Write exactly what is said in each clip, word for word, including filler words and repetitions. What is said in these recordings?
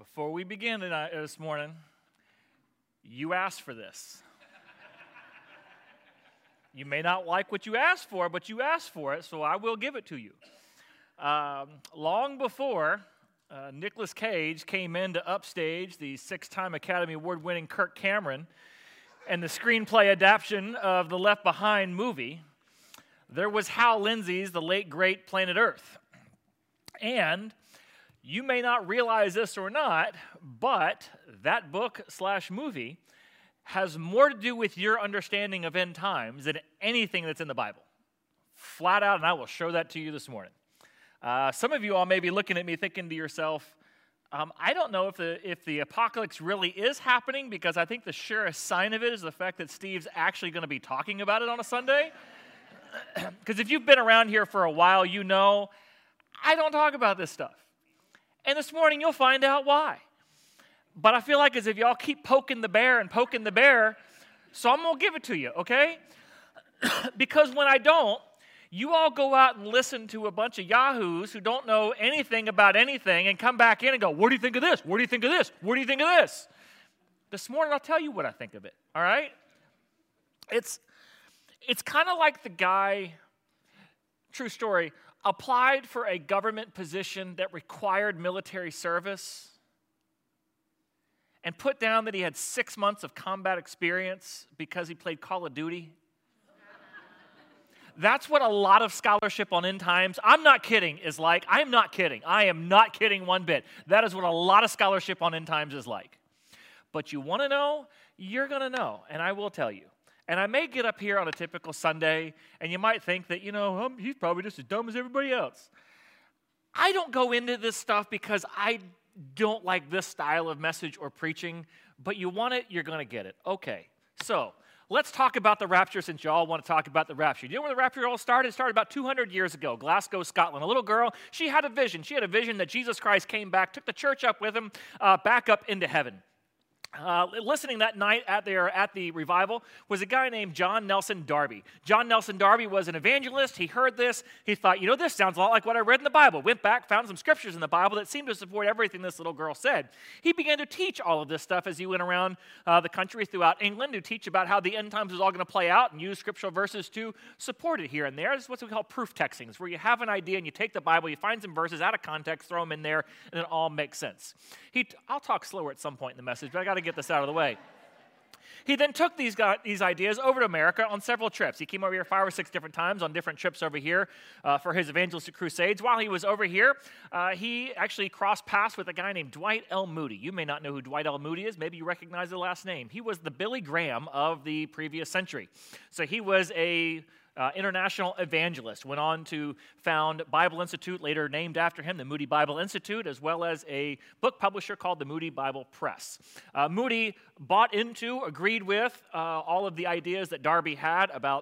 Before we begin tonight, this morning, you asked for this. You may not like what you asked for, but you asked for it, so I will give it to you. Um, long before uh, Nicolas Cage came in to upstage the six-time Academy Award-winning Kirk Cameron and the screenplay adaptation of the Left Behind movie, there was Hal Lindsey's The Late Great Planet Earth. And you may not realize this or not, but that book slash movie has more to do with your understanding of end times than anything that's in the Bible. Flat out, and I will show that to you this morning. Uh, some of you all may be looking at me thinking to yourself, um, I don't know if the if the apocalypse really is happening, because I think the surest sign of it is the fact that Steve's actually going to be talking about it on a Sunday. Because if you've been around here for a while, you know I don't talk about this stuff. And this morning, you'll find out why. But I feel like as if y'all keep poking the bear and poking the bear, so I'm going to give it to you, okay? Because when I don't, you all go out and listen to a bunch of yahoos who don't know anything about anything and come back in and go, what do you think of this? What do you think of this? What do you think of this? This morning, I'll tell you what I think of it, all right? It's, it's kind of like the guy, true story, applied for a government position that required military service and put down that he had six months of combat experience because he played Call of Duty. That's what a lot of scholarship on end times, I'm not kidding, is like. I'm not kidding. I am not kidding one bit. That is what a lot of scholarship on end times is like. But you want to know? You're going to know, and I will tell you. And I may get up here on a typical Sunday, and you might think that, you know, um, he's probably just as dumb as everybody else. I don't go into this stuff because I don't like this style of message or preaching, but you want it, you're going to get it. Okay, so let's talk about the rapture, since you all want to talk about the rapture. Do you know where the rapture all started? It started about two hundred years ago, Glasgow, Scotland. A little girl, she had a vision. She had a vision that Jesus Christ came back, took the church up with him, uh, back up into heaven. Uh, listening that night at the, at the revival was a guy named John Nelson Darby. John Nelson Darby was an evangelist. He heard this. He thought, you know, this sounds a lot like what I read in the Bible. Went back, found some scriptures in the Bible that seemed to support everything this little girl said. He began to teach all of this stuff as he went around uh, the country throughout England to teach about how the end times was all going to play out and use scriptural verses to support it here and there. This is what we call proof texting. It's where you have an idea and you take the Bible, you find some verses out of context, throw them in there, and it all makes sense. He t- I'll talk slower at some point in the message, but I got to get this out of the way. He then took these, got, these ideas over to America on several trips. He came over here five or six different times on different trips over here uh, for his evangelistic crusades. While he was over here, uh, he actually crossed paths with a guy named Dwight L. Moody. You may not know who Dwight L. Moody is. Maybe you recognize the last name. He was the Billy Graham of the previous century. So he was a Uh, international evangelist, went on to found Bible Institute, later named after him, the Moody Bible Institute, as well as a book publisher called the Moody Bible Press. Uh, Moody bought into, agreed with uh, all of the ideas that Darby had about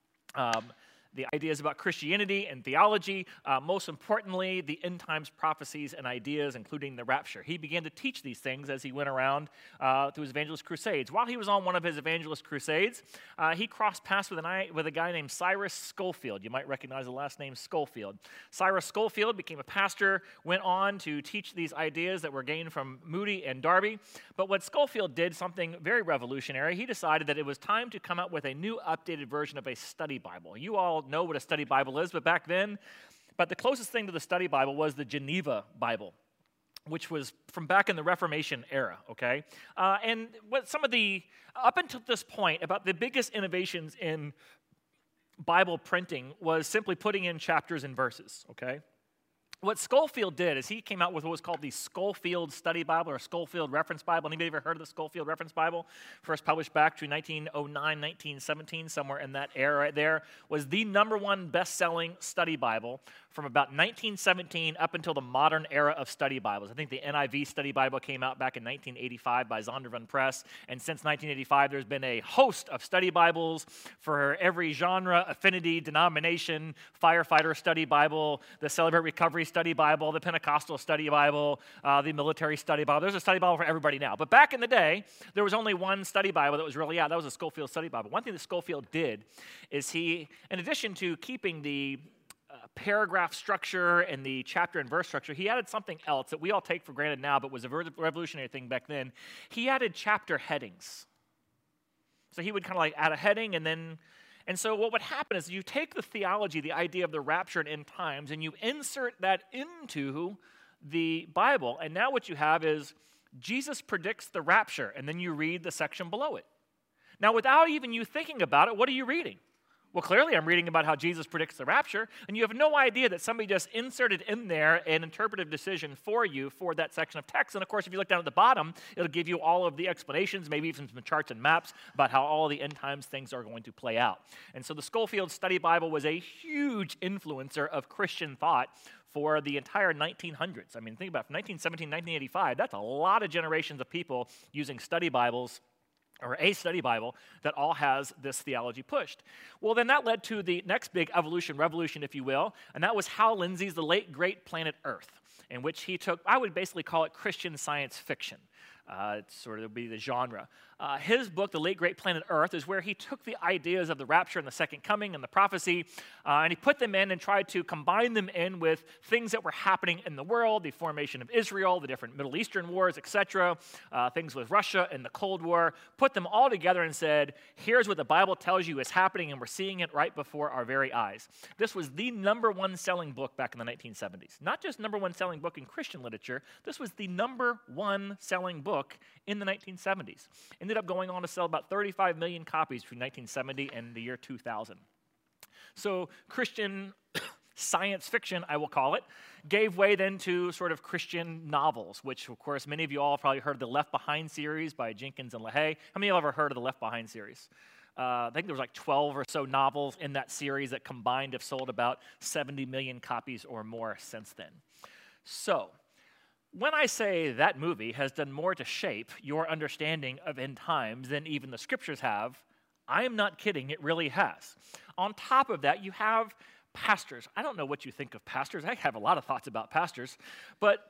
um, the ideas about Christianity and theology, uh, most importantly, the end times prophecies and ideas, including the rapture. He began to teach these things as he went around uh, through his evangelist crusades. While he was on one of his evangelist crusades, uh, he crossed paths with, an, with a guy named Cyrus Schofield. You might recognize the last name Schofield. Cyrus Schofield became a pastor, went on to teach these ideas that were gained from Moody and Darby. But what Schofield did, something very revolutionary, he decided that it was time to come up with a new updated version of a study Bible. You all know what a study Bible is, but back then, but the closest thing to the study Bible was the Geneva Bible, which was from back in the Reformation era, okay? Uh, and what some of the, up until this point, about the biggest innovations in Bible printing was simply putting in chapters and verses, okay? What Schofield did is he came out with what was called the Schofield Study Bible or Schofield Reference Bible. Anybody ever heard of the Schofield Reference Bible? First published back between nineteen oh nine, nineteen seventeen, somewhere in that era right there, was the number one best-selling study Bible from about nineteen seventeen up until the modern era of study Bibles. I think the N I V Study Bible came out back in nineteen eighty-five by Zondervan Press, and since nineteen eighty-five, there's been a host of study Bibles for every genre, affinity, denomination, firefighter study Bible, the Celebrate Recovery Study Bible, the Pentecostal Study Bible, uh, the Military Study Bible. There's a study Bible for everybody now. But back in the day, there was only one study Bible that was really out. That was a Schofield Study Bible. One thing that Schofield did is he, in addition to keeping the uh, paragraph structure and the chapter and verse structure, he added something else that we all take for granted now, but was a revolutionary thing back then. He added chapter headings. So he would kind of like add a heading, and then, and so what would happen is you take the theology, the idea of the rapture and end times, and you insert that into the Bible, and now what you have is Jesus predicts the rapture, and then you read the section below it. Now, without even you thinking about it, what are you reading? Well, clearly I'm reading about how Jesus predicts the rapture, and you have no idea that somebody just inserted in there an interpretive decision for you for that section of text. And of course, if you look down at the bottom, it'll give you all of the explanations, maybe even some charts and maps about how all the end times things are going to play out. And so the Scofield Study Bible was a huge influencer of Christian thought for the entire nineteen hundreds. I mean, think about it, from nineteen seventeen, nineteen eighty-five, that's a lot of generations of people using study Bibles, or a study Bible, that all has this theology pushed. Well, then that led to the next big evolution, revolution, if you will, and that was Hal Lindsey's The Late Great Planet Earth, in which he took, I would basically call it Christian science fiction. Uh, it sort of would be the genre. Uh, his book, The Late Great Planet Earth, is where he took the ideas of the rapture and the second coming and the prophecy, uh, and he put them in and tried to combine them in with things that were happening in the world, the formation of Israel, the different Middle Eastern wars, et cetera, uh, things with Russia and the Cold War, put them all together and said, here's what the Bible tells you is happening, and we're seeing it right before our very eyes. This was the number one selling book back in the nineteen seventies. Not just number one selling book in Christian literature, this was the number one selling book in the nineteen seventies. Ended up going on to sell about thirty-five million copies between nineteen seventy and the year two thousand. So Christian science fiction, I will call it, gave way then to sort of Christian novels, which of course many of you all have probably heard of the Left Behind series by Jenkins and LaHaye. How many of you have ever heard of the Left Behind series? Uh, I think there was like twelve or so novels in that series that combined have sold about seventy million copies or more since then. So, when I say that movie has done more to shape your understanding of end times than even the scriptures have, I am not kidding, it really has. On top of that, you have pastors. I don't know what you think of pastors. I have a lot of thoughts about pastors, but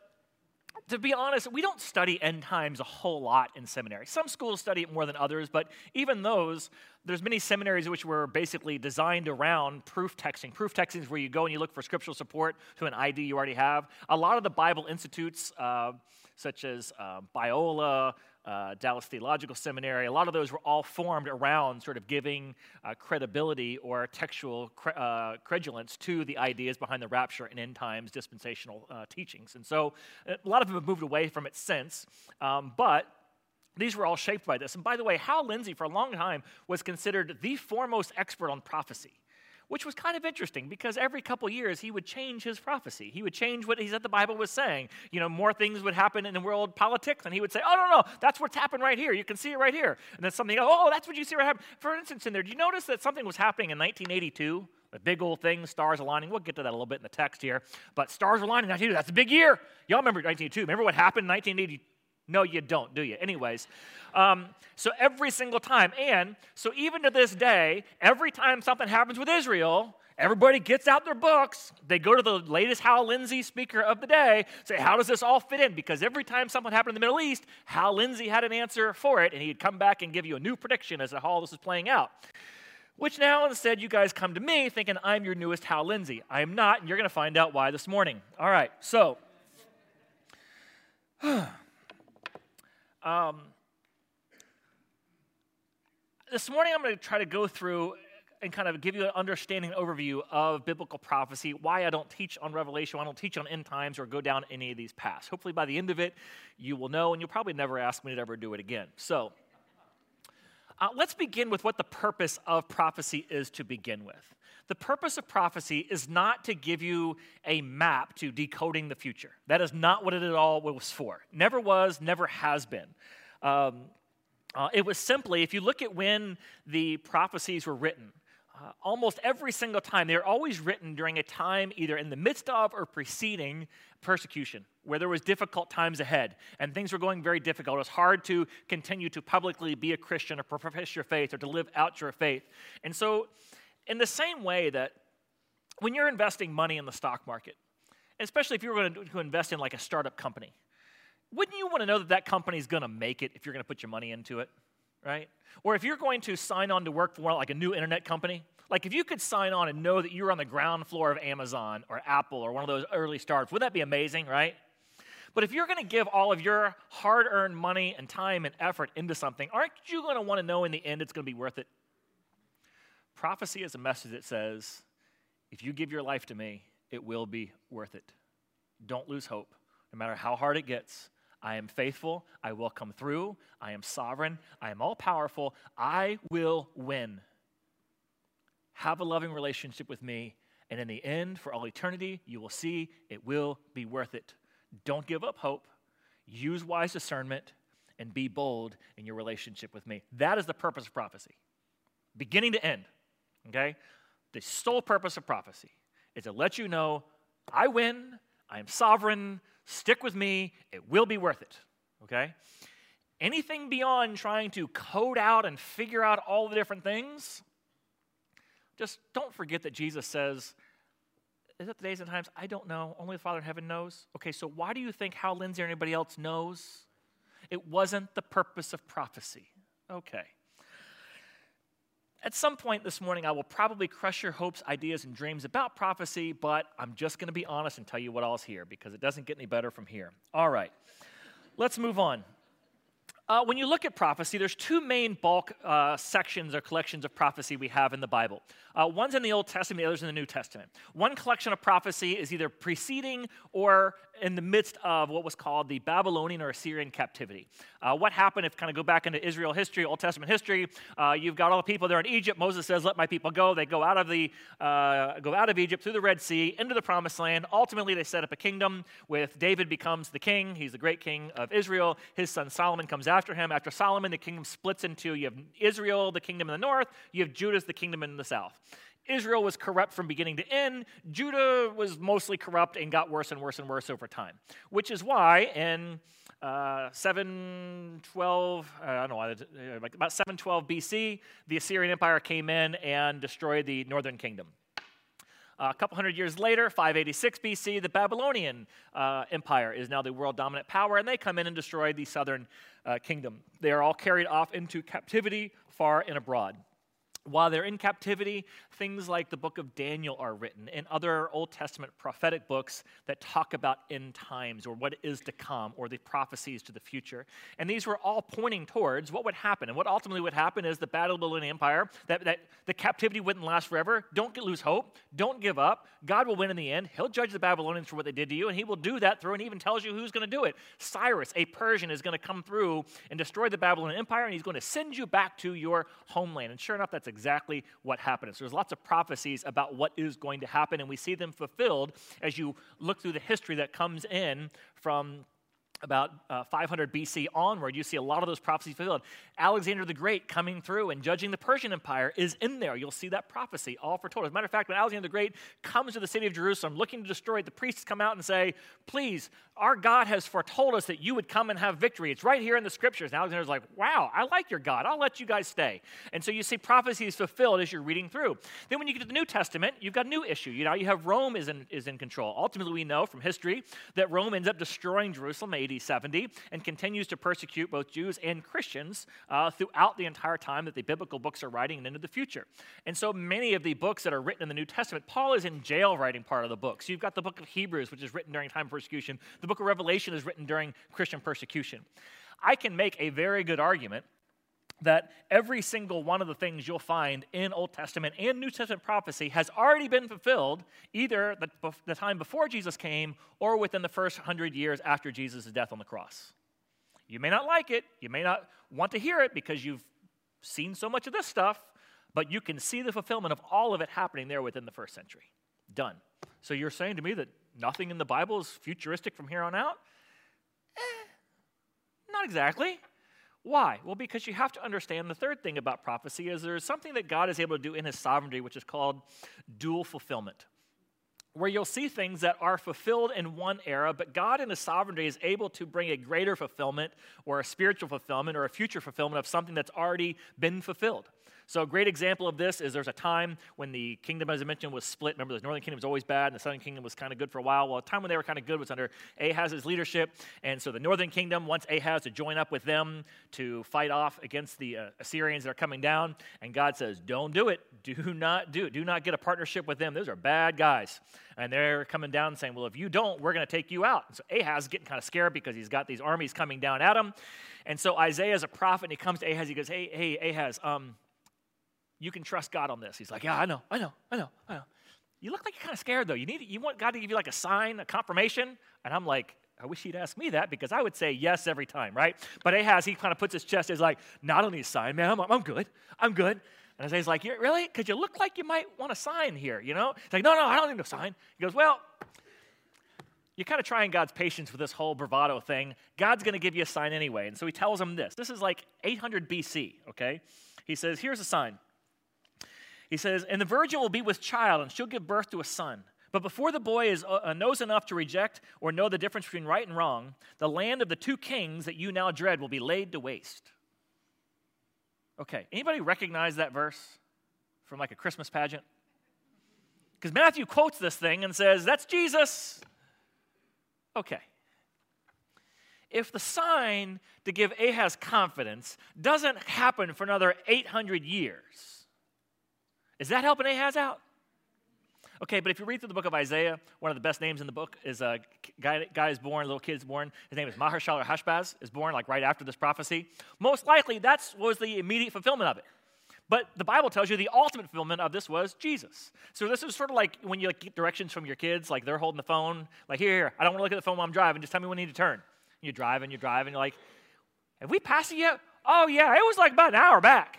to be honest, we don't study end times a whole lot in seminary. Some schools study it more than others, but even those, there's many seminaries which were basically designed around proof texting. Proof texting is where you go and you look for scriptural support to an I D you already have. A lot of the Bible institutes, uh, such as uh, Biola, uh, Dallas Theological Seminary, a lot of those were all formed around sort of giving uh, credibility or textual cre- uh, credulence to the ideas behind the rapture and end times dispensational uh, teachings. And so a lot of them have moved away from it since, um, but these were all shaped by this. And by the way, Hal Lindsey for a long time was considered the foremost expert on prophecy, which was kind of interesting because every couple years he would change his prophecy. He would change what he said the Bible was saying. You know, more things would happen in the world politics, and he would say, oh, no, no, that's what's happened right here. You can see it right here. And then something, oh, that's what you see right here. For instance, in there, do you notice that something was happening in nineteen eighty-two? The big old thing, stars aligning. We'll get to that a little bit in the text here. But stars aligning in nineteen eighty-two, that's a big year. Y'all remember nineteen eighty-two. Remember what happened in nineteen eighty-two? No, you don't, do you? Anyways, um, so every single time, and so even to this day, every time something happens with Israel, everybody gets out their books. They go to the latest Hal Lindsey speaker of the day, say, how does this all fit in? Because every time something happened in the Middle East, Hal Lindsey had an answer for it, and he'd come back and give you a new prediction as to how all this is playing out. Which now, instead, you guys come to me thinking I'm your newest Hal Lindsey. I am not, and you're going to find out why this morning. All right, so... Um, this morning I'm going to try to go through and kind of give you an understanding overview of biblical prophecy, why I don't teach on Revelation, why I don't teach on end times or go down any of these paths. Hopefully by the end of it, you will know, and you'll probably never ask me to ever do it again. So uh, let's begin with what the purpose of prophecy is to begin with. The purpose of prophecy is not to give you a map to decoding the future. That is not what it at all was for. Never was, never has been. Um, uh, it was simply, if you look at when the prophecies were written, uh, almost every single time, they were always written during a time either in the midst of or preceding persecution, where there was difficult times ahead, and things were going very difficult. It was hard to continue to publicly be a Christian or profess your faith or to live out your faith. And so, in the same way that when you're investing money in the stock market, especially if you're going to invest in like a startup company, wouldn't you want to know that that company is going to make it if you're going to put your money into it, right? Or if you're going to sign on to work for like a new internet company, Like if you could sign on and know that you were on the ground floor of Amazon or Apple or one of those early startups, wouldn't that be amazing, right? But if you're going to give all of your hard-earned money and time and effort into something, aren't you going to want to know in the end it's going to be worth it? Prophecy is a message that says, if you give your life to me, it will be worth it. Don't lose hope. No matter how hard it gets, I am faithful. I will come through. I am sovereign. I am all-powerful. I will win. Have a loving relationship with me, and in the end, for all eternity, you will see it will be worth it. Don't give up hope. Use wise discernment, and be bold in your relationship with me. That is the purpose of prophecy, beginning to end. Okay? The sole purpose of prophecy is to let you know, I win, I am sovereign, stick with me, it will be worth it. Okay? Anything beyond trying to code out and figure out all the different things, just don't forget that Jesus says, is it the days and times? I don't know. Only the Father in heaven knows. Okay, so why do you think Hal Lindsey or anybody else knows? It wasn't the purpose of prophecy. Okay. At some point this morning, I will probably crush your hopes, ideas, and dreams about prophecy, but I'm just going to be honest and tell you what all's here because it doesn't get any better from here. All right, let's move on. Uh, when you look at prophecy, there's two main bulk uh, sections or collections of prophecy we have in the Bible. Uh, one's in the Old Testament, the other's in the New Testament. One collection of prophecy is either preceding or in the midst of what was called the Babylonian or Assyrian captivity. Uh, what happened if kind of go back into Israel history, Old Testament history, uh, you've got all the people there in Egypt. Moses says, let my people go. They go out of the uh, go out of Egypt through the Red Sea into the Promised Land. Ultimately, they set up a kingdom with David becomes the king. He's the great king of Israel. His son Solomon comes after him. After Solomon, the kingdom splits into, you have Israel, the kingdom in the north. You have Judah, the kingdom in the south. Israel was corrupt from beginning to end. Judah was mostly corrupt and got worse and worse and worse over time, which is why in uh, seven twelve, uh, I don't know, like about seven twelve B C, the Assyrian Empire came in and destroyed the northern kingdom. Uh, a couple hundred years later, five eighty-six B C, the Babylonian uh, Empire is now the world dominant power, and they come in and destroy the southern uh, kingdom. They are all carried off into captivity far and abroad. While they're in captivity, things like the book of Daniel are written and other Old Testament prophetic books that talk about end times or what is to come or the prophecies to the future. And these were all pointing towards what would happen. And what ultimately would happen is the Babylonian Empire, that, that the captivity wouldn't last forever. Don't get, lose hope. Don't give up. God will win in the end. He'll judge the Babylonians for what they did to you, and he will do that through, and he even tells you who's going to do it. Cyrus, a Persian, is going to come through and destroy the Babylonian Empire, and he's going to send you back to your homeland. And sure enough, that's exactly what happened. So there's lots of prophecies about what is going to happen, and we see them fulfilled as you look through the history that comes in from about uh, five hundred B C onward. You see a lot of those prophecies fulfilled. Alexander the Great coming through and judging the Persian Empire is in there. You'll see that prophecy all foretold. As a matter of fact, when Alexander the Great comes to the city of Jerusalem looking to destroy it, the priests come out and say, please, our God has foretold us that you would come and have victory. It's right here in the scriptures. And Alexander's like, wow, I like your God. I'll let you guys stay. And so you see prophecies fulfilled as you're reading through. Then when you get to the New Testament, you've got a new issue. You know, you have Rome is in, is in control. Ultimately, we know from history that Rome ends up destroying Jerusalem A D seventy and continues to persecute both Jews and Christians uh, throughout the entire time that the biblical books are writing and into the future. And so many of the books that are written in the New Testament, Paul is in jail writing part of the book. So you've got the book of Hebrews, which is written during time of persecution. The book of Revelation is written during Christian persecution. I can make a very good argument that every single one of the things you'll find in Old Testament and New Testament prophecy has already been fulfilled either the, the time before Jesus came or within the first hundred years after Jesus' death on the cross. You may not like it, you may not want to hear it because you've seen so much of this stuff, but you can see the fulfillment of all of it happening there within the first century. Done. So you're saying to me that nothing in the Bible is futuristic from here on out? Eh, not exactly. Why? Well, because you have to understand the third thing about prophecy is there's something that God is able to do in his sovereignty, which is called dual fulfillment. where you'll see things that are fulfilled in one era, but God in His sovereignty is able to bring a greater fulfillment or a spiritual fulfillment or a future fulfillment of something that's already been fulfilled. So a great example of this is there's a time when the kingdom, as I mentioned, was split. Remember, the northern kingdom was always bad, and the southern kingdom was kind of good for a while. Well, the time when they were kind of good was under Ahaz's leadership, and so the northern kingdom wants Ahaz to join up with them to fight off against the uh, Assyrians that are coming down, and God says, don't do it. Do not do it. Do not get a partnership with them. Those are bad guys. And they're coming down and saying, well, if you don't, we're going to take you out. And so Ahaz is getting kind of scared because he's got these armies coming down at him. And so Isaiah is a prophet, and he comes to Ahaz. He goes, hey, hey, Ahaz, um, you can trust God on this. He's like, yeah, I know, I know, I know, I know. You look like you're kind of scared, though. You need, you want God to give you like a sign, a confirmation? And I'm like, I wish he'd ask me that because I would say yes every time, right? But Ahaz, he kind of puts his chest, he's like, not on these sign, man. I'm, I'm good. I'm good. And Isaiah's like, you really? Because you look like you might want a sign here, you know? He's like, no, no, I don't need no sign. He goes, well, you're kind of trying God's patience with this whole bravado thing. God's going to give you a sign anyway. And so he tells him this. This is like eight hundred B C, okay? He says, here's a sign. He says, and the virgin will be with child, and she'll give birth to a son. But before the boy is uh, knows enough to reject or know the difference between right and wrong, the land of the two kings that you now dread will be laid to waste. Okay, anybody recognize that verse from like a Christmas pageant? Because Matthew quotes this thing and says, that's Jesus. Okay. If the sign to give Ahaz confidence doesn't happen for another eight hundred years, is that helping Ahaz out? Okay, but if you read through the book of Isaiah, one of the best names in the book is a guy, guy is born, a little kid is born. His name is Maher-shalal Hashbaz, is born like right after this prophecy. Most likely, that was the immediate fulfillment of it. But the Bible tells you the ultimate fulfillment of this was Jesus. So this is sort of like when you like, get directions from your kids, like they're holding the phone, like, here, here, I don't want to look at the phone while I'm driving, just tell me when I need to turn. You drive and you drive and you're like, have we passed it yet? Oh, yeah, it was like about an hour back.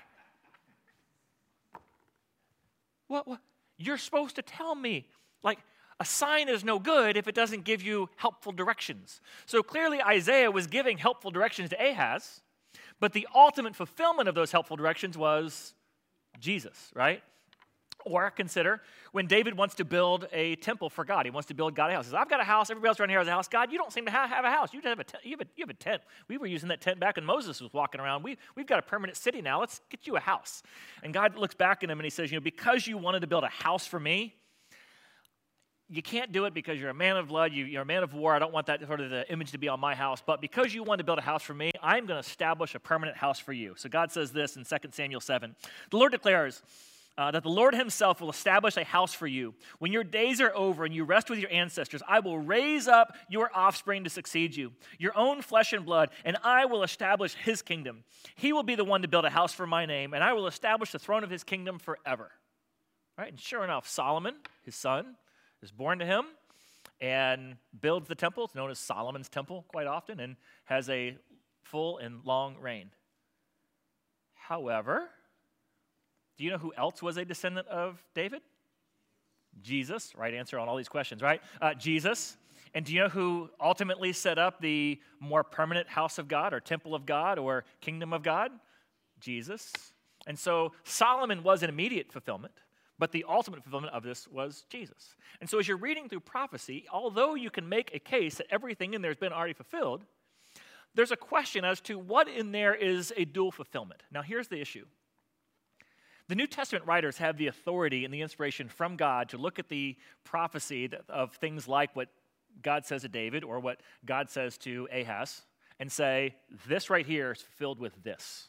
What, what? You're supposed to tell me. Like, a sign is no good if it doesn't give you helpful directions. So clearly Isaiah was giving helpful directions to Ahaz, but the ultimate fulfillment of those helpful directions was Jesus, right? Or consider when David wants to build a temple for God. He wants to build God a house. He says, I've got a house. Everybody else around here has a house. God, you don't seem to have, have a house. You, have a tent. You, have a, you have a tent. We were using that tent back when Moses was walking around. We, we've got a permanent city now. Let's get you a house. And God looks back at him and he says, you know, because you wanted to build a house for me, you can't do it because you're a man of blood, you, you're a man of war. I don't want that sort of the image to be on my house. But because you wanted to build a house for me, I'm going to establish a permanent house for you. So God says this in Second Samuel seven. The Lord declares, Uh, that the Lord himself will establish a house for you. When your days are over and you rest with your ancestors, I will raise up your offspring to succeed you, your own flesh and blood, and I will establish his kingdom. He will be the one to build a house for my name, and I will establish the throne of his kingdom forever. Right? And sure enough, Solomon, his son, is born to him and builds the temple. It's known as Solomon's temple quite often and has a full and long reign. However, do you know who else was a descendant of David? Jesus. Right answer on all these questions, right? Uh, Jesus. And do you know who ultimately set up the more permanent house of God or temple of God or kingdom of God? Jesus. And so Solomon was an immediate fulfillment, but the ultimate fulfillment of this was Jesus. And so as you're reading through prophecy, although you can make a case that everything in there has been already fulfilled, there's a question as to what in there is a dual fulfillment. Now here's the issue. The New Testament writers have the authority and the inspiration from God to look at the prophecy of things like what God says to David or what God says to Ahaz and say, this right here is fulfilled with this.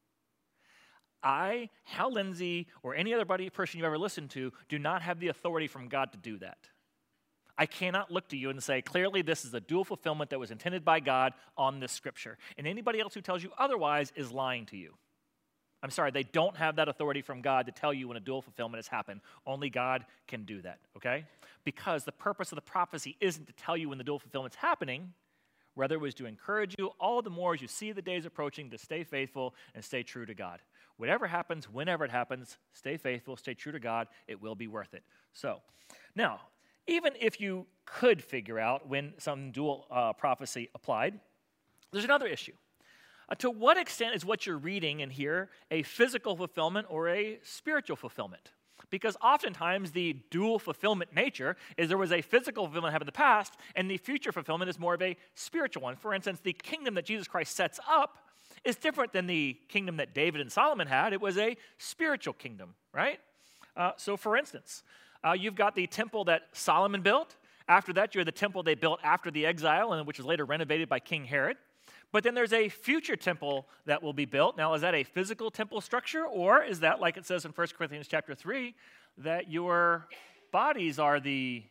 I, Hal Lindsey, or any other buddy, person you've ever listened to, do not have the authority from God to do that. I cannot look to you and say, clearly this is a dual fulfillment that was intended by God on this scripture. And anybody else who tells you otherwise is lying to you. I'm sorry, they don't have that authority from God to tell you when a dual fulfillment has happened. Only God can do that, okay? Because the purpose of the prophecy isn't to tell you when the dual fulfillment's happening, rather it was to encourage you all the more as you see the days approaching to stay faithful and stay true to God. Whatever happens, whenever it happens, stay faithful, stay true to God. It will be worth it. So, now, even if you could figure out when some dual uh, prophecy applied, there's another issue. Uh, to what extent is what you're reading in here a physical fulfillment or a spiritual fulfillment? Because oftentimes the dual fulfillment nature is there was a physical fulfillment happened in the past, and the future fulfillment is more of a spiritual one. For instance, the kingdom that Jesus Christ sets up is different than the kingdom that David and Solomon had. It was a spiritual kingdom, right? Uh, so for instance, uh, you've got the temple that Solomon built. After that, you had the temple they built after the exile, and which was later renovated by King Herod. But then there's a future temple that will be built. Now, is that a physical temple structure, or is that, like it says in First Corinthians chapter three, that your bodies are the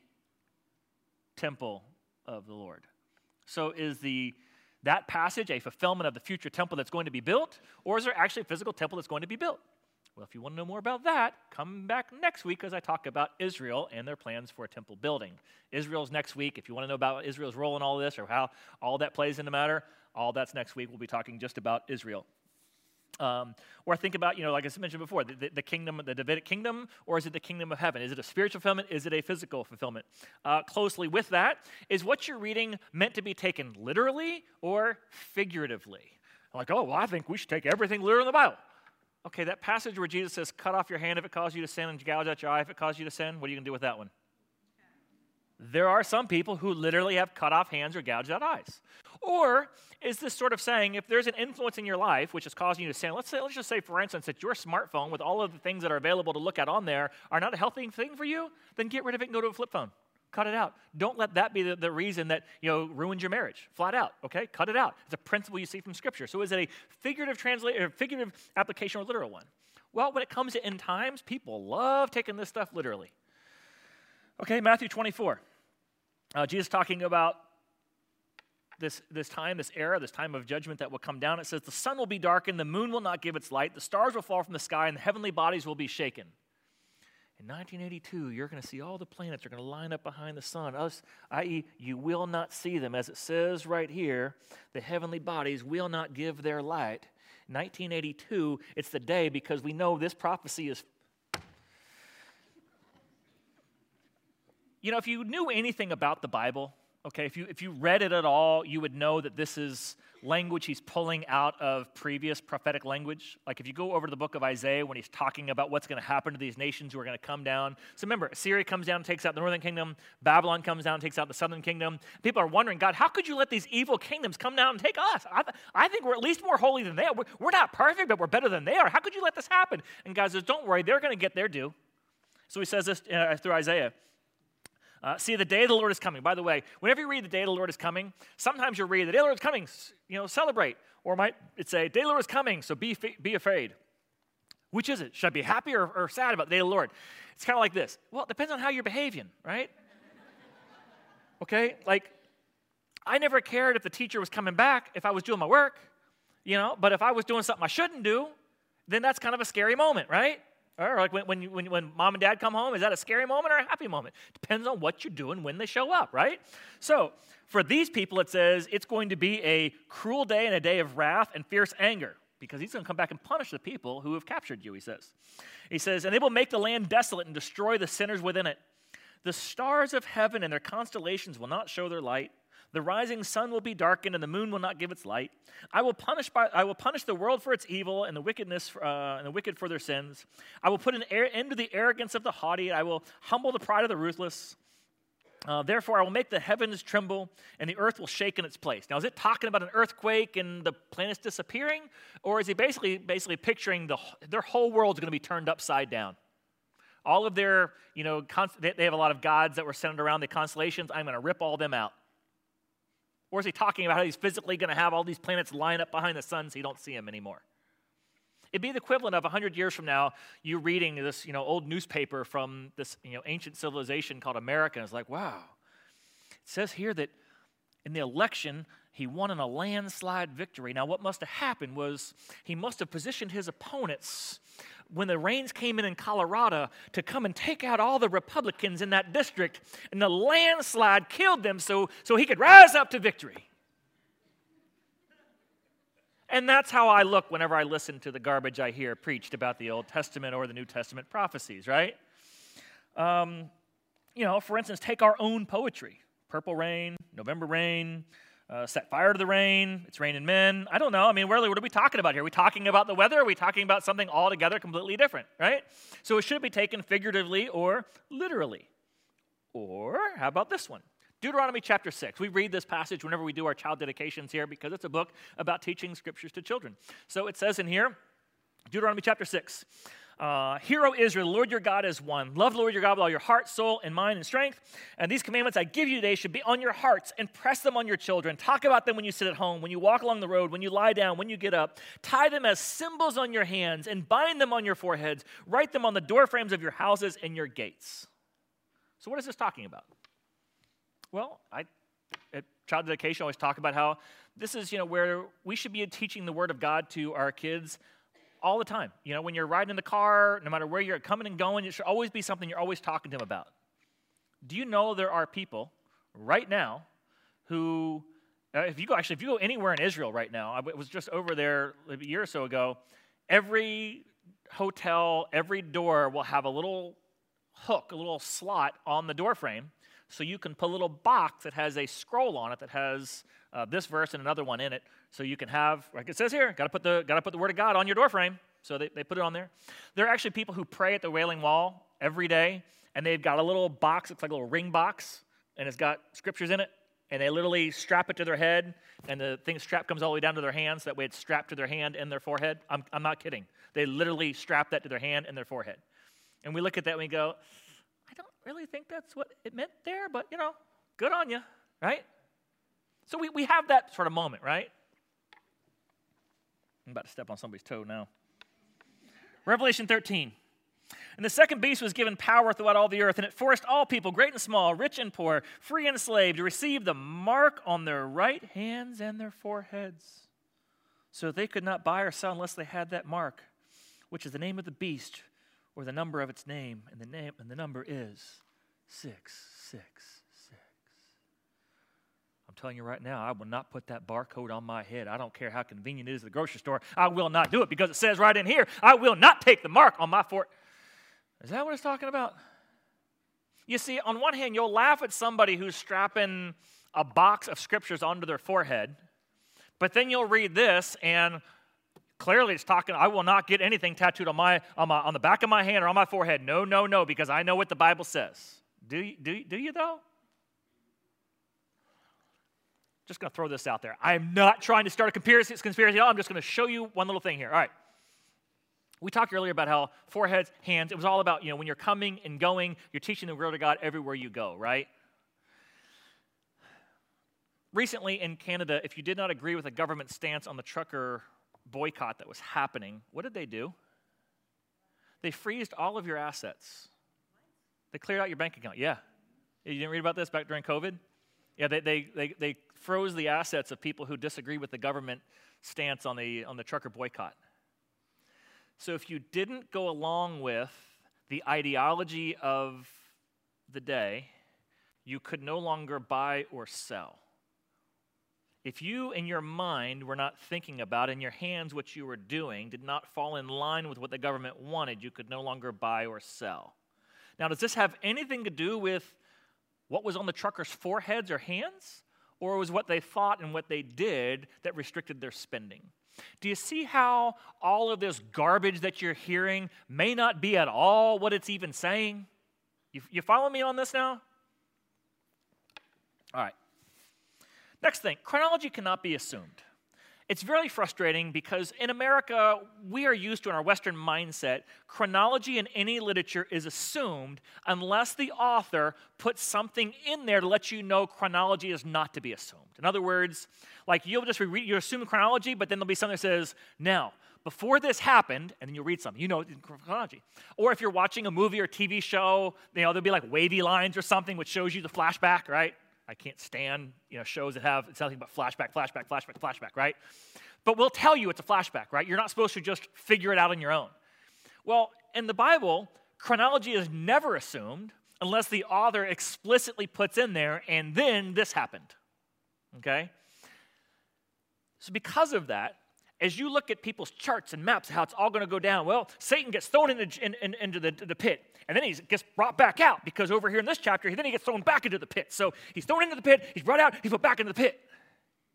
temple of the Lord? So is the that passage a fulfillment of the future temple that's going to be built, or is there actually a physical temple that's going to be built? Well, if you want to know more about that, come back next week as I talk about Israel and their plans for a temple building. Israel's next week. If you want to know about Israel's role in all this or how all that plays into the matter, all that's next week. We'll be talking just about Israel. Um, or think about, you know, like I mentioned before, the, the, the kingdom, the Davidic kingdom, or is it the kingdom of heaven? Is it a spiritual fulfillment? Is it a physical fulfillment? Uh, closely with that, is what you're reading meant to be taken literally or figuratively? Like, oh, well, I think we should take everything literally in the Bible. Okay, that passage where Jesus says, cut off your hand if it causes you to sin and gouge out your eye if it causes you to sin, what are you going to do with that one? There are some people who literally have cut off hands or gouged out eyes. Or is this sort of saying, if there's an influence in your life which is causing you to sin, let's say, let's just say, for instance, that your smartphone with all of the things that are available to look at on there are not a healthy thing for you, then get rid of it and go to a flip phone. Cut it out. Don't let that be the, the reason that, you know, ruins your marriage. Flat out, okay? Cut it out. It's a principle you see from Scripture. So is it a figurative translation, or figurative application or literal one? Well, when it comes to end times, people love taking this stuff literally. Okay, Matthew twenty-four. Uh, Jesus talking about this, this time, this era, this time of judgment that will come down. It says, the sun will be darkened, the moon will not give its light, the stars will fall from the sky, and the heavenly bodies will be shaken. In nineteen eighty-two, you're going to see all the planets are going to line up behind the sun. Us, that is, you will not see them. As it says right here, the heavenly bodies will not give their light. nineteen eighty-two, it's the day because we know this prophecy is... You know, if you knew anything about the Bible, okay, if you if you read it at all, you would know that this is language he's pulling out of previous prophetic language. Like if you go over to the book of Isaiah when he's talking about what's going to happen to these nations who are going to come down. So remember, Assyria comes down and takes out the northern kingdom. Babylon comes down and takes out the southern kingdom. People are wondering, God, how could you let these evil kingdoms come down and take us? I, th- I think we're at least more holy than they are. We're, we're not perfect, but we're better than they are. How could you let this happen? And God says, don't worry, they're going to get their due. So he says this uh, through Isaiah. Uh, see, the day of the Lord is coming. By the way, whenever you read the day of the Lord is coming, sometimes you'll read the day of the Lord is coming, you know, celebrate. Or might it say, day of the Lord is coming, so be be afraid. Which is it? Should I be happy or, or sad about the day of the Lord? It's kind of like this. Well, it depends on how you're behaving, right? Okay? Like, I never cared if the teacher was coming back if I was doing my work, you know, but if I was doing something I shouldn't do, then that's kind of a scary moment, right? Or like when, when, when, when mom and dad come home, is that a scary moment or a happy moment? Depends on what you're doing when they show up, right? So for these people, it says it's going to be a cruel day and a day of wrath and fierce anger because he's going to come back and punish the people who have captured you, he says. He says, and they will make the land desolate and destroy the sinners within it. The stars of heaven and their constellations will not show their light. The rising sun will be darkened, and the moon will not give its light. I will punish by, I will punish the world for its evil and the wickedness uh, and the wicked for their sins. I will put an end to the arrogance of the haughty. I will humble the pride of the ruthless. Uh, therefore, I will make the heavens tremble, and the earth will shake in its place. Now, is it talking about an earthquake and the planets disappearing, or is he basically basically picturing the their whole world's going to be turned upside down? All of their, you know, const- they have a lot of gods that were centered around the constellations. I'm going to rip all them out. Or is he talking about how he's physically going to have all these planets line up behind the sun so you don't see them anymore? It'd be the equivalent of one hundred years from now, you reading this, you know, old newspaper from this, you know, ancient civilization called America. And it's like, wow. It says here that in the election, he won in a landslide victory. Now, what must have happened was he must have positioned his opponents when the rains came in in Colorado to come and take out all the Republicans in that district, and the landslide killed them so, so he could rise up to victory. And that's how I look whenever I listen to the garbage I hear preached about the Old Testament or the New Testament prophecies, right? Um, you know, for instance, take our own poetry. Purple Rain, November Rain, uh, set fire to the rain. It's raining men. I don't know. I mean, really, what are we talking about here? Are we talking about the weather? Or are we talking about something altogether completely different, right? So it should be taken figuratively or literally. Or how about this one? Deuteronomy chapter six. We read this passage whenever we do our child dedications here because it's a book about teaching scriptures to children. So it says in here, Deuteronomy chapter six, uh, Hear, O Israel, the Lord your God is one. Love the Lord your God with all your heart, soul, and mind and strength. And these commandments I give you today should be on your hearts. Impress them on your children. Talk about them when you sit at home, when you walk along the road, when you lie down, when you get up. Tie them as symbols on your hands and bind them on your foreheads. Write them on the doorframes of your houses and your gates. So what is this talking about? Well, I, at child dedication, I always talk about how this is, you know, where we should be teaching the Word of God to our kids all the time. You know, when you're riding in the car, no matter where you're coming and going, it should always be something you're always talking to them about. Do you know there are people right now who, uh, if you go, actually, if you go anywhere in Israel right now, I was just over there a year or so ago, every hotel, every door will have a little hook, a little slot on the door frame. So you can put a little box that has a scroll on it that has uh, this verse and another one in it. So you can have, like it says here, got to put the got to put the Word of God on your door frame. So they, they put it on there. There are actually people who pray at the Wailing Wall every day, and they've got a little box. It's like a little ring box, and it's got scriptures in it. And they literally strap it to their head, and the thing strap comes all the way down to their hands. That way it's strapped to their hand and their forehead. I'm, I'm not kidding. They literally strap that to their hand and their forehead. And we look at that and we go, I don't really think that's what it meant there, but, you know, good on you, right? So we, we have that sort of moment, right? I'm about to step on somebody's toe now. Revelation thirteen. And the second beast was given power throughout all the earth, and it forced all people, great and small, rich and poor, free and slave, to receive the mark on their right hands and their foreheads. So they could not buy or sell unless they had that mark, which is the name of the beast, or the number of its name, and the name and the number is six six six. I'm telling you right now, I will not put that barcode on my head. I don't care how convenient it is at the grocery store. I will not do it because it says right in here, I will not take the mark on my forehead. Is that what it's talking about? You see, on one hand, you'll laugh at somebody who's strapping a box of scriptures onto their forehead, but then you'll read this and clearly it's talking, I will not get anything tattooed on my, on my on the back of my hand or on my forehead. No, no, no, because I know what the Bible says. Do you, do, do you though? Just going to throw this out there. I'm not trying to start a conspiracy. conspiracy. I'm just going to show you one little thing here. All right. We talked earlier about how foreheads, hands, it was all about, you know, when you're coming and going, you're teaching the Word of God everywhere you go, right? Recently in Canada, if you did not agree with the government stance on the trucker boycott that was happening, what did they do? They freezed all of your assets. They cleared out your bank account. Yeah. You didn't read about this back during COVID? Yeah, they they they, they froze the assets of people who disagree with the government stance on the on the trucker boycott. So if you didn't go along with the ideology of the day, you could no longer buy or sell. If you, in your mind, were not thinking about, in your hands, what you were doing, did not fall in line with what the government wanted, you could no longer buy or sell. Now, does this have anything to do with what was on the truckers' foreheads or hands? Or was what they thought and what they did that restricted their spending? Do you see how all of this garbage that you're hearing may not be at all what it's even saying? You, you follow me on this now? All right. Next thing, chronology cannot be assumed. It's very frustrating because in America, we are used to, in our Western mindset, chronology in any literature is assumed unless the author puts something in there to let you know chronology is not to be assumed. In other words, like you'll just read, you assume chronology, but then there'll be something that says, now, before this happened, and then you'll read something, you know, chronology. Or if you're watching a movie or T V show, you know, there'll be like wavy lines or something which shows you the flashback, right? I can't stand, you know, shows that have it's nothing but flashback, flashback, flashback, flashback, right? But we'll tell you it's a flashback, right? You're not supposed to just figure it out on your own. Well, in the Bible, chronology is never assumed unless the author explicitly puts in there, and then this happened, okay? So because of that, as you look at people's charts and maps, how it's all going to go down, well, Satan gets thrown into, in, in, into the, the pit, and then he gets brought back out, because over here in this chapter, then he gets thrown back into the pit. So he's thrown into the pit, he's brought out, he's put back into the pit.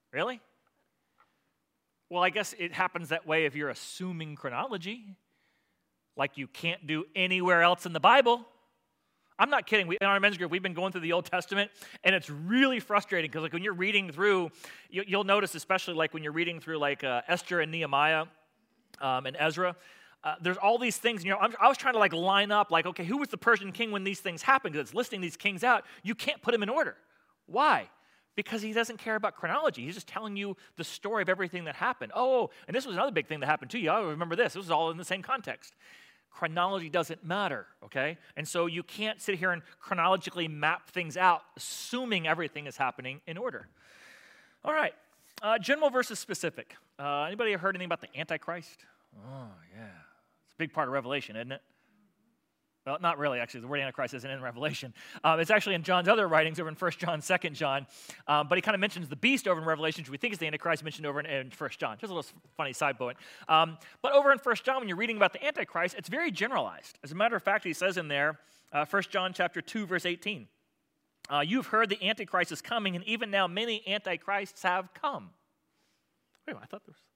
Really? Well, I guess it happens that way if you're assuming chronology, like you can't do anywhere else in the Bible. I'm not kidding. We, in our men's group, we've been going through the Old Testament, and it's really frustrating because, like, when you're reading through, you, you'll notice, especially like when you're reading through, like uh, Esther and Nehemiah um, and Ezra. Uh, there's all these things. You know, I'm, I was trying to like line up, like, okay, who was the Persian king when these things happened? Because it's listing these kings out. You can't put them in order. Why? Because he doesn't care about chronology. He's just telling you the story of everything that happened. Oh, and this was another big thing that happened to you. I remember this. This was all in the same context. Chronology doesn't matter, okay? And so you can't sit here and chronologically map things out, assuming everything is happening in order. All right, uh, general versus specific. Uh, anybody heard anything about the Antichrist? Oh, yeah. It's a big part of Revelation, isn't it? Well, not really, actually. The word Antichrist isn't in Revelation. Um, it's actually in John's other writings over in First John, Second John. Um, but he kind of mentions the beast over in Revelation, which we think is the Antichrist, mentioned over in, in First John. Just a little funny side point. Um, but over in First John, when you're reading about the Antichrist, it's very generalized. As a matter of fact, he says in there, uh, First John chapter two, verse eighteen, uh, you've heard the Antichrist is coming, and even now many Antichrists have come. Wait a minute, I thought there was...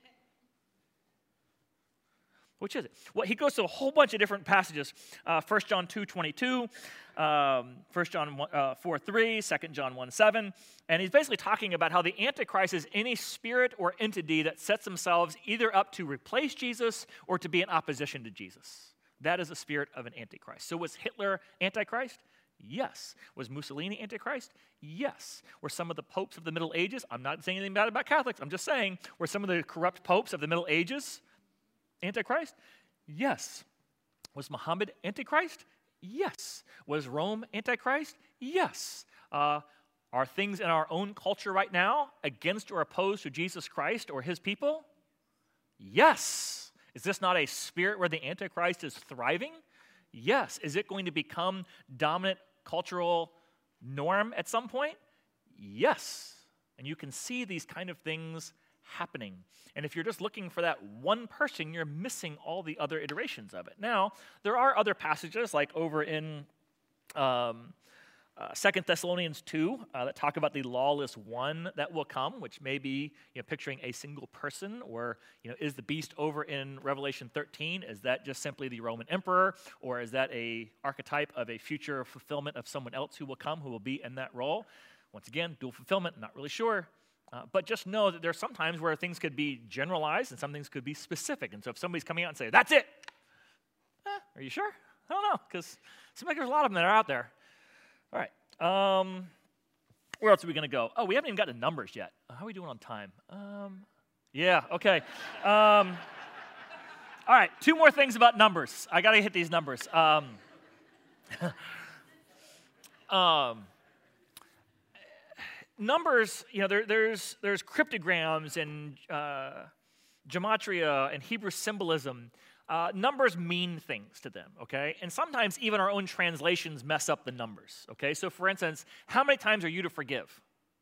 Which is it? Well, he goes to a whole bunch of different passages. Uh, First John two twenty-two, um, First John four three, Second John one seven. And he's basically talking about how the Antichrist is any spirit or entity that sets themselves either up to replace Jesus or to be in opposition to Jesus. That is the spirit of an Antichrist. So was Hitler Antichrist? Yes. Was Mussolini Antichrist? Yes. Were some of the popes of the Middle Ages? I'm not saying anything bad about Catholics. I'm just saying, were some of the corrupt popes of the Middle Ages Antichrist? Yes. Was Muhammad Antichrist? Yes. Was Rome Antichrist? Yes. Uh, are things in our own culture right now against or opposed to Jesus Christ or his people? Yes. Is this not a spirit where the Antichrist is thriving? Yes. Is it going to become dominant cultural norm at some point? Yes. And you can see these kind of things happening. And if you're just looking for that one person, you're missing all the other iterations of it. Now, there are other passages, like over in um, uh, Second Thessalonians two, uh, that talk about the lawless one that will come, which may be, you know, picturing a single person, or, you know, is the beast over in Revelation thirteen, is that just simply the Roman emperor, or is that a archetype of a future fulfillment of someone else who will come, who will be in that role? Once again, dual fulfillment, not really sure. Uh, but just know that there's some times where things could be generalized and some things could be specific. And so if somebody's coming out and saying, that's it, eh, are you sure? I don't know, because it seems like there's a lot of them that are out there. All right. Um, where else are we going to go? Oh, we haven't even gotten to numbers yet. Uh, how are we doing on time? Um, yeah, okay. Um, all right, two more things about numbers. I got to hit these numbers. Um, um, Numbers, you know, there, there's there's cryptograms and uh, gematria and Hebrew symbolism. Uh, numbers mean things to them, okay? And sometimes even our own translations mess up the numbers, okay? So for instance, how many times are you to forgive?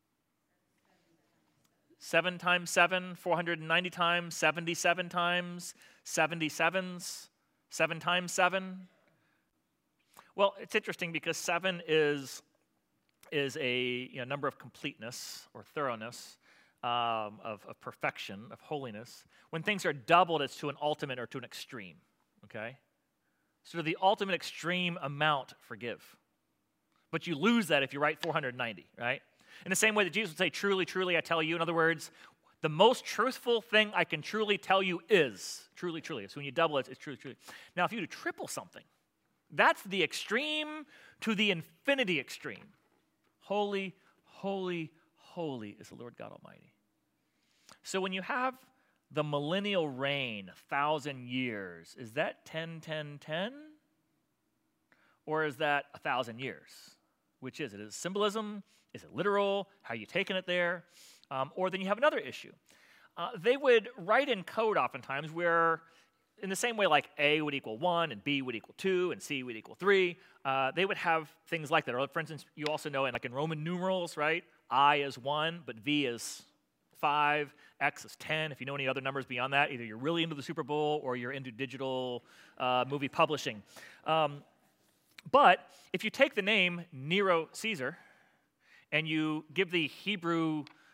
Seven times seven, four hundred ninety times, seventy-seven times, seventy-sevens, seven times seven. Well, it's interesting because seven is... is a, you know, number of completeness or thoroughness, um, of, of perfection, of holiness. When things are doubled, it's to an ultimate or to an extreme, okay? So to the ultimate extreme amount, forgive. But you lose that if you write four hundred ninety, right? In the same way that Jesus would say, truly, truly, I tell you. In other words, the most truthful thing I can truly tell you is, truly, truly. So when you double it, it's truly, truly. Now, if you to triple something, that's the extreme to the infinity extreme. Holy, holy, holy is the Lord God Almighty. So when you have the millennial reign, a thousand years, is that ten, ten, ten? Or is that a thousand years? Which is it? Is it symbolism? Is it literal? How are you taking it there? Um, or then you have another issue. Uh, they would write in code oftentimes where, in the same way like A would equal one, and B would equal two, and C would equal three, uh, they would have things like that. Or for instance, you also know in like in Roman numerals, right? I is one, but V is five, X is ten. If you know any other numbers beyond that, either you're really into the Super Bowl or you're into digital uh, movie publishing. Um, but if you take the name Nero Caesar and you give the Hebrew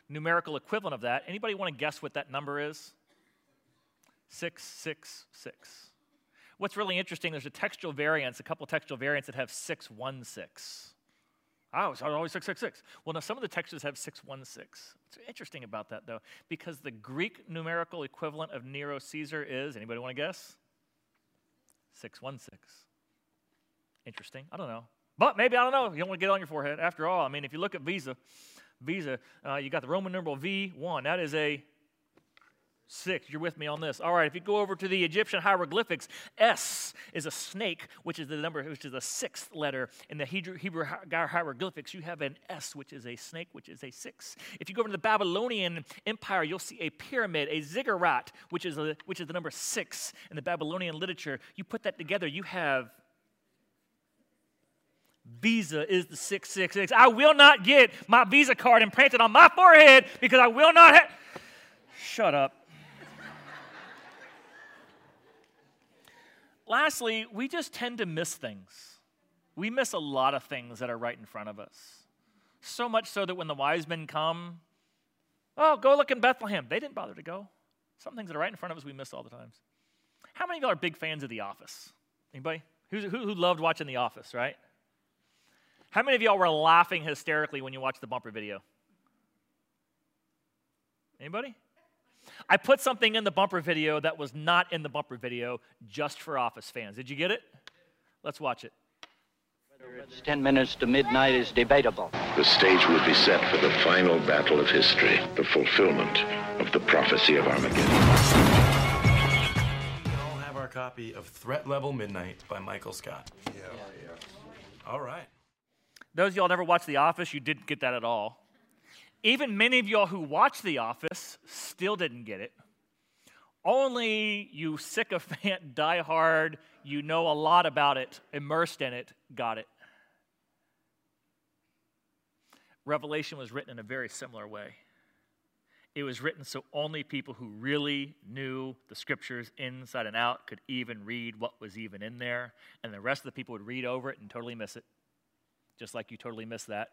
numerical equivalent of that. Anybody want to guess what that number is? six six six. What's really interesting, there's a textual variance, a couple textual variants that have six one six. Oh, it's always six six six. Well, now some of the texts have six one six. What's interesting about that, though, because the Greek numerical equivalent of Nero Caesar is, anybody want to guess? six one six. Interesting. I don't know. But maybe, I don't know. You don't want to get it on your forehead. After all, I mean, if you look at Visa, Visa, uh, you got the Roman numeral V one. That is a six. You're with me on this. All right, if you go over to the Egyptian hieroglyphics, S is a snake, which is the number, which is the sixth letter in the Hebrew, Hebrew hieroglyphics. You have an S, which is a snake, which is a six. If you go over to the Babylonian Empire, you'll see a pyramid, a ziggurat, which is a, which is the number six in the Babylonian literature. You put that together, you have Visa is the six six six. I will not get my Visa card imprinted on my forehead because I will not have. Shut up. Lastly, we just tend to miss things. We miss a lot of things that are right in front of us. So much so that when the wise men come, oh, go look in Bethlehem. They didn't bother to go. Some things that are right in front of us we miss all the times. How many of y'all are big fans of The Office? Anybody? Who's, who, who loved watching The Office, right? How many of y'all were laughing hysterically when you watched the bumper video? Anybody? I put something in the bumper video that was not in the bumper video just for Office fans. Did you get it? Let's watch it. Whether it's ten minutes to midnight is debatable. The stage would be set for the final battle of history, the fulfillment of the prophecy of Armageddon. We all have our copy of Threat Level Midnight by Michael Scott. Yeah, yeah. All right. Those of y'all never watched The Office, you didn't get that at all. Even many of y'all who watch The Office still didn't get it. Only you sycophant, diehard, you know a lot about it, immersed in it, got it. Revelation was written in a very similar way. It was written so only people who really knew the scriptures inside and out could even read what was even in there, and the rest of the people would read over it and totally miss it, just like you totally missed that.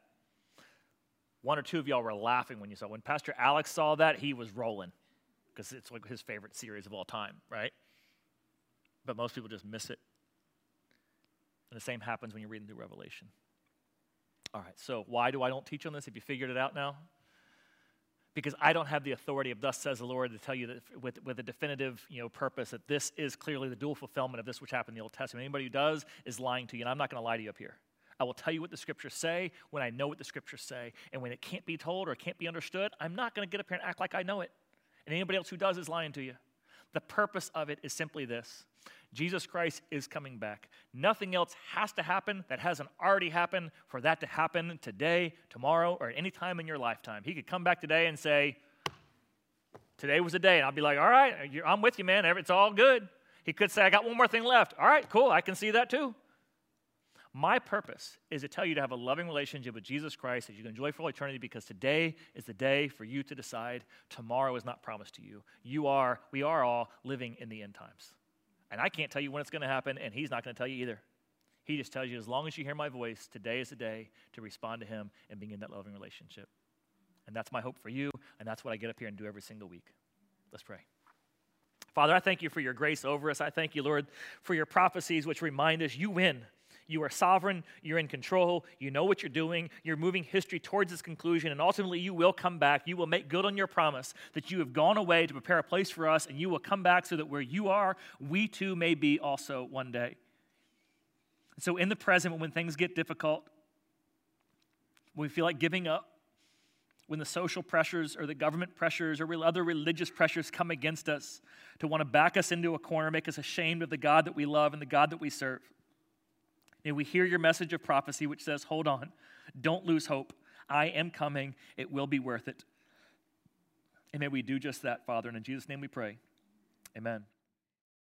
One or two of y'all were laughing when you saw it. When Pastor Alex saw that, he was rolling because it's like his favorite series of all time, right? But most people just miss it. And the same happens when you're reading through Revelation. All right, so why do I don't teach on this? Have you figured it out now? Because I don't have the authority of thus says the Lord to tell you that with, with a definitive you know, purpose that this is clearly the dual fulfillment of this which happened in the Old Testament. Anybody who does is lying to you, and I'm not going to lie to you up here. I will tell you what the scriptures say when I know what the scriptures say. And when it can't be told or it can't be understood, I'm not going to get up here and act like I know it. And anybody else who does is lying to you. The purpose of it is simply this. Jesus Christ is coming back. Nothing else has to happen that hasn't already happened for that to happen today, tomorrow, or any time in your lifetime. He could come back today and say, today was the day. And I'll be like, all right, I'm with you, man. It's all good. He could say, I got one more thing left. All right, cool. I can see that too. My purpose is to tell you to have a loving relationship with Jesus Christ that you can enjoy for all eternity because today is the day for you to decide. Tomorrow is not promised to you. You are, we are all living in the end times. And I can't tell you when it's going to happen, and he's not going to tell you either. He just tells you as long as you hear my voice, today is the day to respond to him and begin that loving relationship. And that's my hope for you, and that's what I get up here and do every single week. Let's pray. Father, I thank you for your grace over us. I thank you, Lord, for your prophecies which remind us you win. You are sovereign, you're in control, you know what you're doing, you're moving history towards this conclusion, and ultimately you will come back. You will make good on your promise that you have gone away to prepare a place for us, and you will come back so that where you are, we too may be also one day. So in the present, when things get difficult, when we feel like giving up, when the social pressures or the government pressures or other religious pressures come against us to want to back us into a corner, make us ashamed of the God that we love and the God that we serve, may we hear your message of prophecy which says, hold on, don't lose hope. I am coming. It will be worth it. And may we do just that, Father. And in Jesus' name we pray. Amen.